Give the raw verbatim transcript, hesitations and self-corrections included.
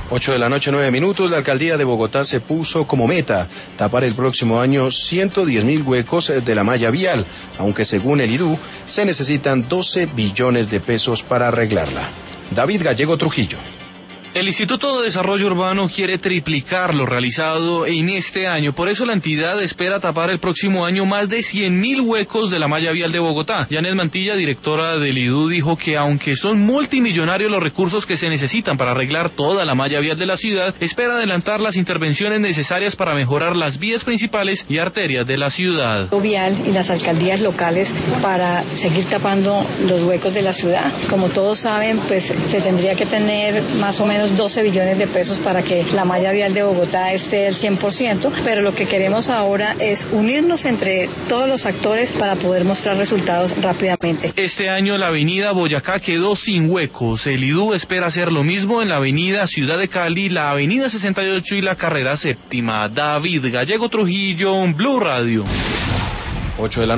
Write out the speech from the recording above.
Ocho de la noche, nueve minutos. La alcaldía de Bogotá se puso como meta tapar el próximo año ciento diez mil huecos de la malla vial, aunque según el I D U se necesitan doce billones de pesos para arreglarla. David Gallego Trujillo. El Instituto de Desarrollo Urbano quiere triplicar lo realizado en este año, por eso la entidad espera tapar el próximo año más de cien mil huecos de la malla vial de Bogotá. Yanes Mantilla, directora del I D U, dijo que aunque son multimillonarios los recursos que se necesitan para arreglar toda la malla vial de la ciudad, espera adelantar las intervenciones necesarias para mejorar las vías principales y arterias de la ciudad. Vial y las alcaldías locales para seguir tapando los huecos de la ciudad. Como todos saben, pues se tendría que tener más o menos doce billones de pesos para que la malla vial de Bogotá esté al cien por ciento, pero lo que queremos ahora es unirnos entre todos los actores para poder mostrar resultados rápidamente. Este año la avenida Boyacá quedó sin huecos. El I D U espera hacer lo mismo en la avenida Ciudad de Cali, la avenida sesenta y ocho y la carrera séptima. David Gallego Trujillo, Blue Radio. Ocho de la